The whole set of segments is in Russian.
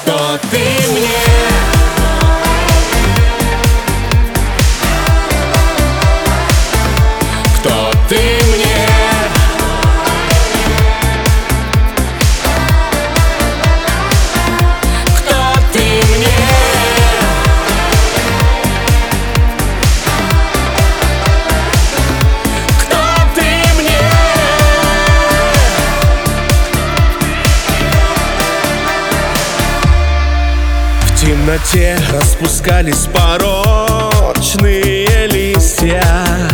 Кто ты мне? Кто ты мне? Кто ты мне? Кто ты мне? В темноте распускались порочные листья,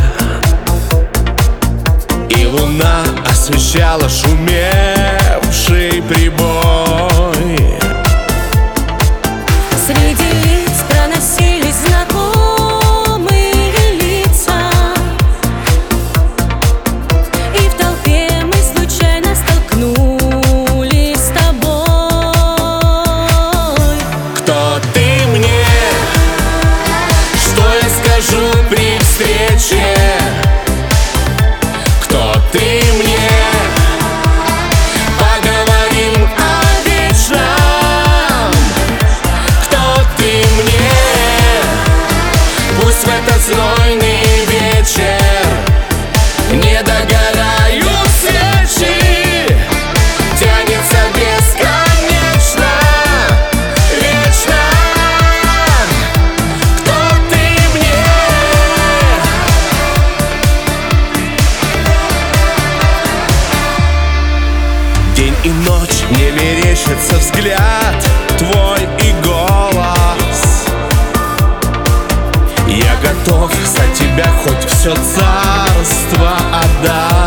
и луна освещала шумевший прибой. Среди лиц проносились знакомые лица, и в толпе мы случайно столкнулись с тобой. Кто ты мне? Что я скажу при встрече? Кто ты мне? Поговорим о вечном. Кто ты мне? Пусть в этот знойный вечер не догорают свечи, тянется бесконечно, вечно. Кто ты мне? День и ночь мне мерещится взгляд твой и голос. Я готов за тебя хоть все царство отдать.